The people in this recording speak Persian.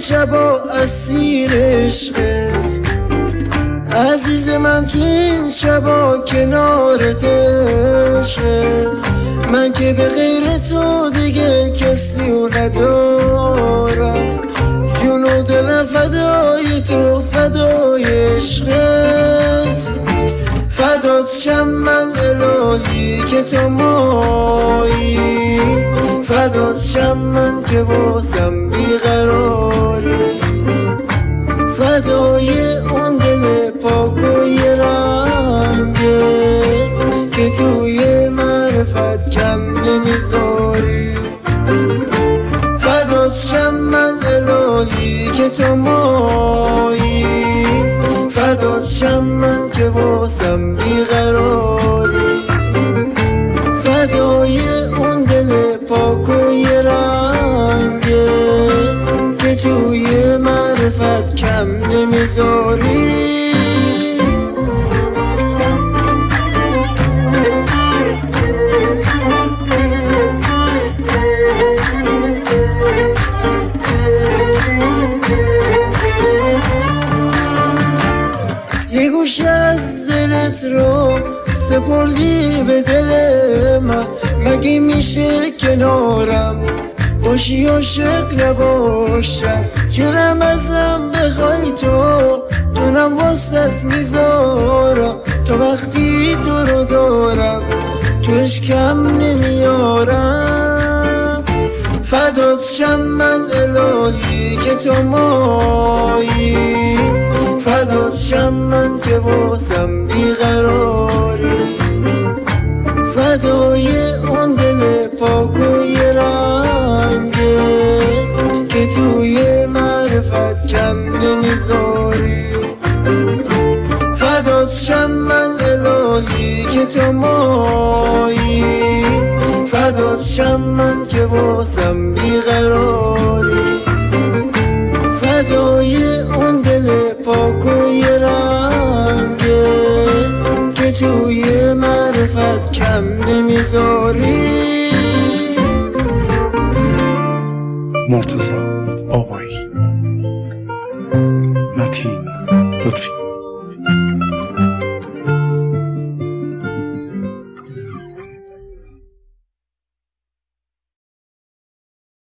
شبا اسیر عشقه، عزیز من تو این شبا کنارت عشقه. من که به غیر تو دیگه کسی رو ندارم، جون و دلم فدای تو، فدای عشقت. فدات شم من الهی که تو مایی، فدات شم من که واسم بیقراری، فدای اون دل پاک و یه رنگت که توی معرفت کم نمیذاری. فدات شم من الهی که تو مایی، فدات شم من که واسم بیقراری، فدای اون دل پاک و یه رنگت که توی معرفت کم نمیذاری. یه گوش از دلت رو سپردی به دل من، مگه میشه کنارم باشی عاشق نباشم؟ جونم ازم بخوای تو، جونم واسط میذارم، تا وقتی تو رو دارم تو اشکم نمیارم. فدات شم من الهی که تو مایی، فدات شم من که واسم بیقراری، فدای اون دل پاک و یه رنگت که توی معرفت کم نمیذاری. فدات شم من الهی که تو مایی، فدات شم من که واسم بیقراری، فدای اون دل پاک و یه رنگت که توی معرفت کم نمیذاری. مرتضی آبایی، متین لطفی.